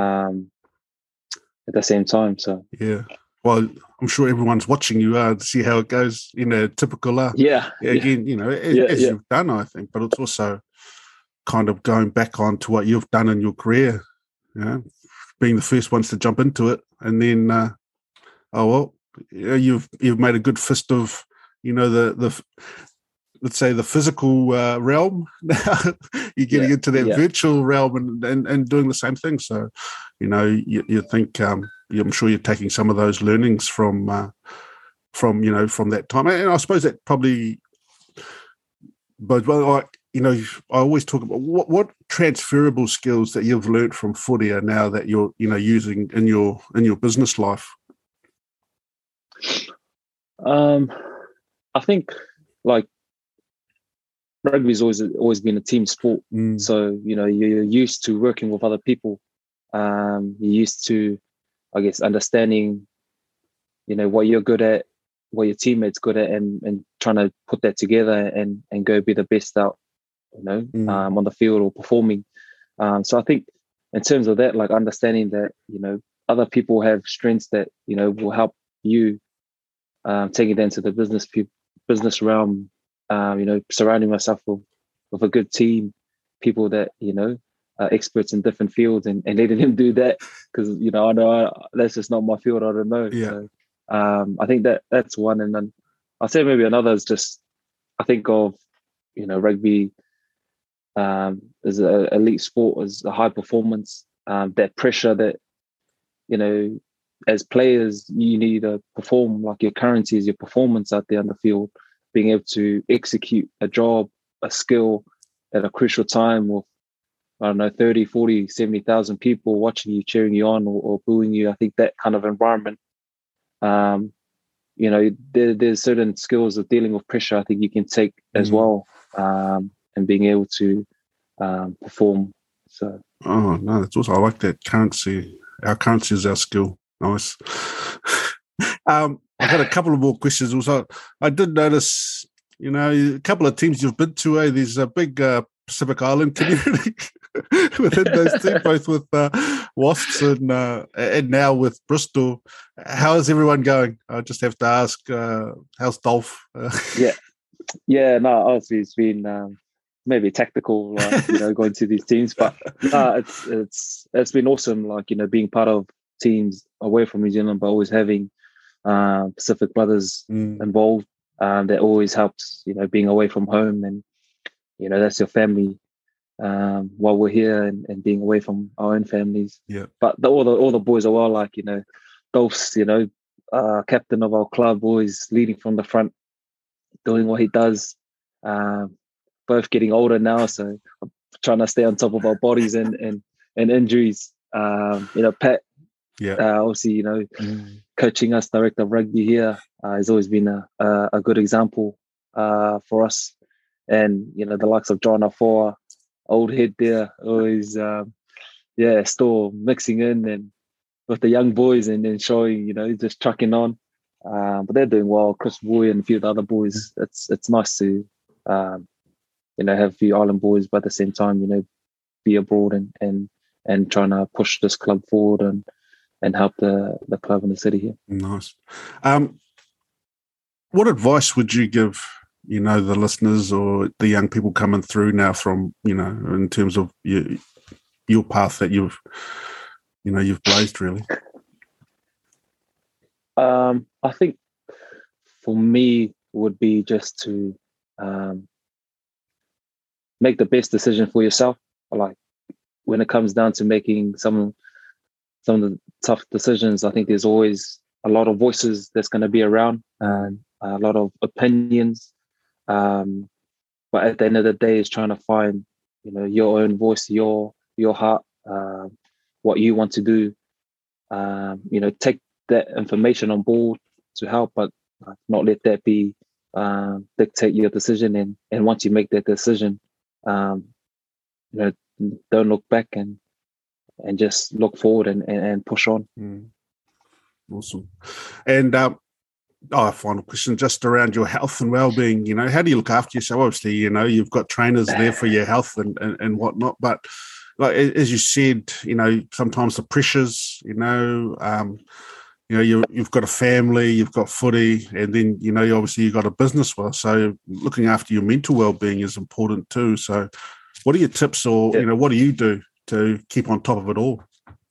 Speaker 2: at the same time. So
Speaker 1: well, I'm sure everyone's watching you to see how it goes. Typical. Again, as you've done, I think, but it's also kind of going back on to what you've done in your career. Being the first ones to jump into it, and then you've made a good fist of the let's say, the physical realm. Now you're getting into that virtual realm and doing the same thing. So, you think, I'm sure you're taking some of those learnings from that time. And I suppose that probably, but I always talk about what transferable skills that you've learned from footy are now that you're, using in your business life.
Speaker 2: I think like rugby's always been a team sport. So, you're used to working with other people. You're used to, I guess, understanding, what you're good at, what your teammates good at, and trying to put that together and go be the best out, on the field or performing. So I think in terms of that, like understanding that, other people have strengths that, will help you, taking that into the business realm, surrounding myself with a good team, people that, are experts in different fields and letting them do that. Because, I know that's just not my field. I don't know.
Speaker 1: Yeah.
Speaker 2: So, I think that's one. And then I'll say maybe another is just, I think of, rugby as an elite sport, as a high performance, that pressure that, as players, you need to perform. Like your currency is your performance out there on the field, being able to execute a job, a skill at a crucial time with, 30, 40, 70,000 people watching you, cheering you on or booing you. I think that kind of environment, there's certain skills of dealing with pressure I think you can take as well, and being able to perform. So.
Speaker 1: Oh, no, that's also, I like that currency. Our currency is our skill. Nice. I've got a couple of more questions. Also, I did notice, a couple of teams you've been to, there's a big Pacific Island community within those teams, both with Wasps and now with Bristol. How is everyone going? I just have to ask, how's Dolph?
Speaker 2: No, obviously it's been maybe tactical, going to these teams, but it's been awesome, being part of teams away from New Zealand, but always having Pacific brothers involved. That always helps, being away from home, and that's your family while we're here, and being away from our own families.
Speaker 1: Yeah.
Speaker 2: But all the boys are well, Dolph's, captain of our club, always leading from the front, doing what he does. Both getting older now, so I'm trying to stay on top of our bodies and injuries. Pat, obviously, coaching us, director of rugby here, has always been a good example for us. And the likes of John Afoa, old head there, always still mixing in and with the young boys and then showing, just trucking on. But they're doing well. Chris Boy and a few of the other boys. It's nice to have a few island boys, but at the same time, be abroad and trying to push this club forward and help the club in the city here.
Speaker 1: Nice. What advice would you give, the listeners or the young people coming through now from, in terms of your path that you've blazed, really?
Speaker 2: I think for me would be just to make the best decision for yourself. Like when it comes down to making some of the tough decisions, I think there's always a lot of voices that's going to be around and a lot of opinions. But at the end of the day, it's trying to find, your own voice, your heart, what you want to do. Take that information on board to help, but not let that be dictate your decision. And once you make that decision, don't look back and just look forward and push on.
Speaker 1: Awesome. And final question, just around your health and well-being. How do you look after yourself? Obviously, you've got trainers there for your health and whatnot, but like as you said, sometimes the pressures, you've got a family, you've got footy, and then obviously you've got a business. Well, so looking after your mental well-being is important too. So, what are your tips, or what do you do to keep on top of it all?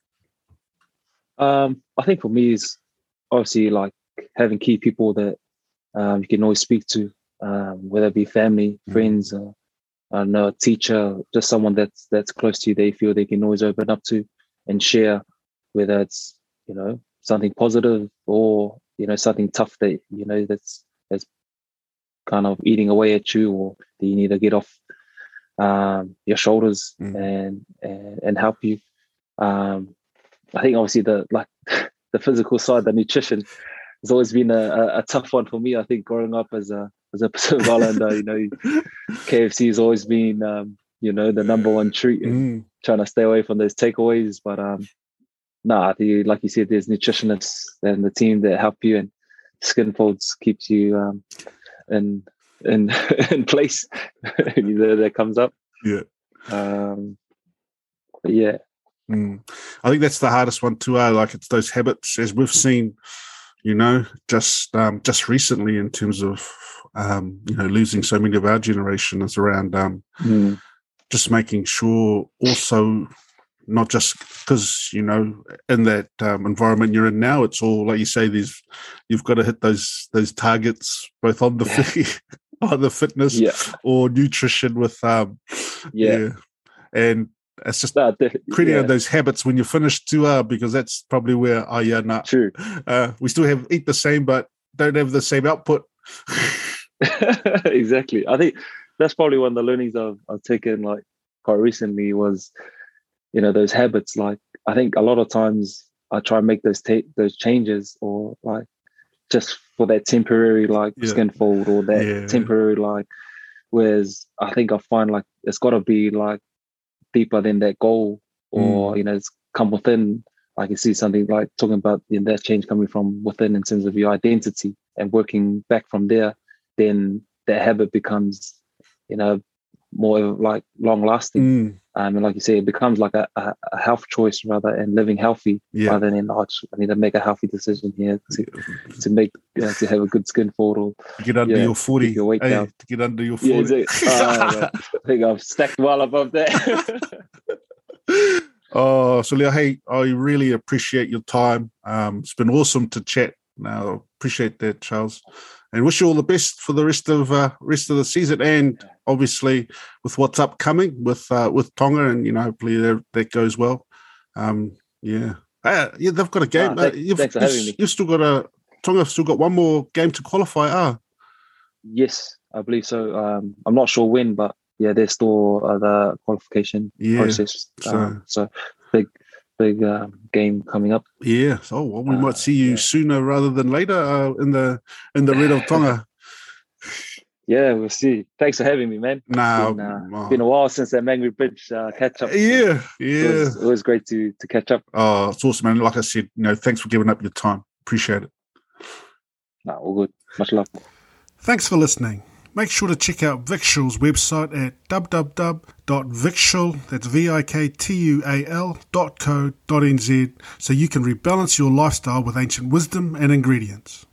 Speaker 2: I think for me is obviously like having key people that you can always speak to. whether it be family, friends, I don't know, a teacher, just someone that's close to you, they feel they can always open up to and share, whether it's, something positive or, something tough that, that's kind of eating away at you, or that you need to get off your shoulders and help you. I think obviously the physical side, the nutrition, has always been a tough one for me. I think growing up as a Pacific Islander, KFC has always been the number one treat, and trying to stay away from those takeaways. But I think, like you said, there's nutritionists and the team that help you, and Skinfolds keeps you in place. That comes up.
Speaker 1: Yeah.
Speaker 2: But yeah.
Speaker 1: I think that's the hardest one too. Like, it's those habits, as we've seen, just recently, in terms of losing so many of our generation, is around just making sure, also, not just because in that environment you're in now, it's all like you say. You've got to hit those targets, both on the either fitness or nutrition with and it's just creating those habits when you're finished too, because that's probably where
Speaker 2: true.
Speaker 1: We still eat the same but don't have the same output.
Speaker 2: Exactly. I think that's probably one of the learnings I've taken like quite recently was those habits. Like, I think a lot of times I try and make those changes, or like just for that temporary skin fold, or that temporary whereas I think I find like it's got to be like deeper than that goal, or it's come within. I can see something like talking about that change coming from within in terms of your identity, and working back from there, then that habit becomes more like long lasting. And like you say, it becomes like a health choice rather, and living healthy rather than I need to make a healthy decision here to make to have a good skin fold, or
Speaker 1: to get under your 40,
Speaker 2: your weight down.
Speaker 1: To get under your 40.
Speaker 2: Yeah, exactly. I think I've stacked well above that.
Speaker 1: So Leo, hey, I really appreciate your time. It's been awesome to chat. Now, appreciate that, Charles, and wish you all the best for the rest of the season, and obviously with what's upcoming with Tonga, and hopefully that goes well. They've got a game.
Speaker 2: Thanks for having me.
Speaker 1: You've still got Tonga still got one more game to qualify.
Speaker 2: Yes, I believe so. I'm not sure when, but there's still the qualification process. So big game coming up.
Speaker 1: Yeah. So we might see you sooner rather than later in the red of Tonga.
Speaker 2: Yeah, we'll see. Thanks for having me, man. It's been a while since that Mangere Bridge catch up. It was great to catch up.
Speaker 1: Oh, it's awesome, man. Like I said, thanks for giving up your time. Appreciate it.
Speaker 2: All good. Much love.
Speaker 1: Thanks for listening. Make sure to check out Victual's website at www.victual, that's viktual.co.nz, so you can rebalance your lifestyle with ancient wisdom and ingredients.